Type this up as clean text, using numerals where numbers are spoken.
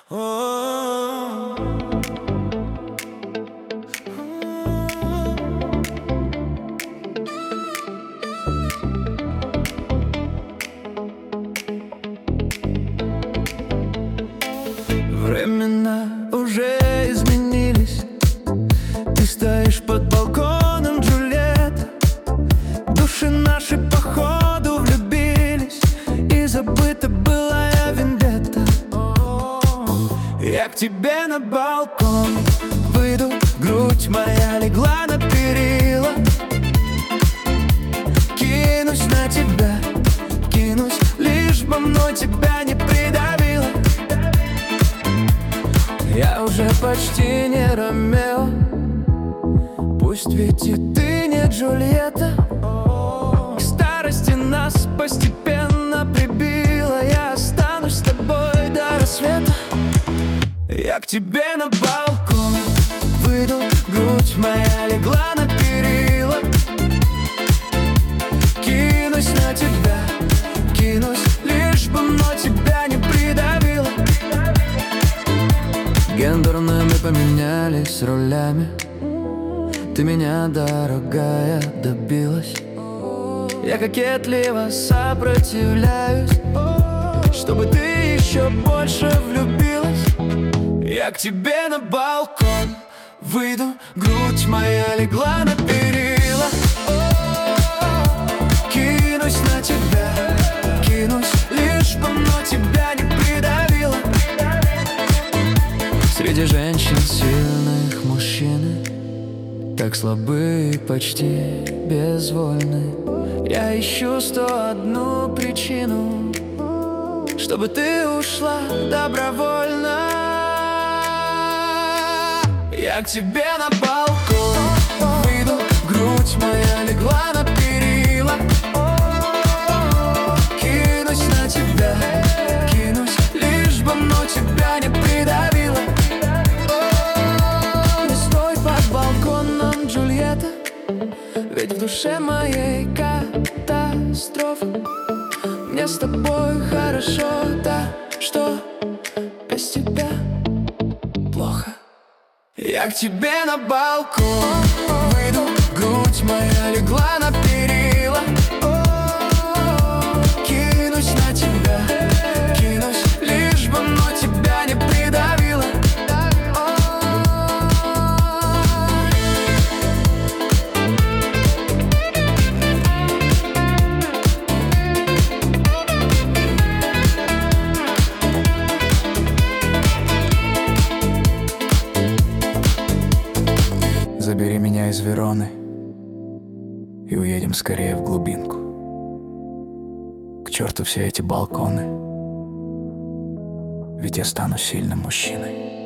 Времена уже изменились. Ты стоишь под балконом, Джульетта. Души наши походу влюбились, и забыта былая вендетта. Я к тебе на балкон выйду, грудь моя легла на перила. Кинусь на тебя, кинусь, лишь бы мной тебя не придавило. Я уже почти не Ромео, пусть ведь и ты не Джульетта. К старости нас постепенно прибило. Я останусь с тобой до рассвета. Я к тебе на балкон выйду, грудь моя легла на перила. Кинусь на тебя, кинусь, лишь бы мной тебя не придавило. Гендерно мы поменялись ролями. Ты меня, дорогая, добилась. Я кокетливо сопротивляюсь, чтобы ты еще больше влюбилась. Я к тебе на балкон выйду, грудь моя легла на перила. Кинусь на тебя, кинусь, лишь бы мной тебя не придавило. Среди женщин сильных мужчины так слабы и почти безвольны. Я ищу 101 причину, чтобы ты ушла добровольно. Я к тебе на балкон выйду, грудь моя легла на перила. Кинусь на тебя, кинусь, лишь бы мной тебя не придавило. Не стой под балконом, Джульетта, ведь в душе моей катастрофа. Мне с тобой хорошо, да, что без тебя плохо. Я к тебе на балкон выйду, грудь моя легла на перила. Кинусь на тебя, кинусь, лишь бы мной тебя не придавило. Забери меня из Вероны и уедем скорее в глубинку. К черту все эти балконы, ведь я стану сильным мужчиной.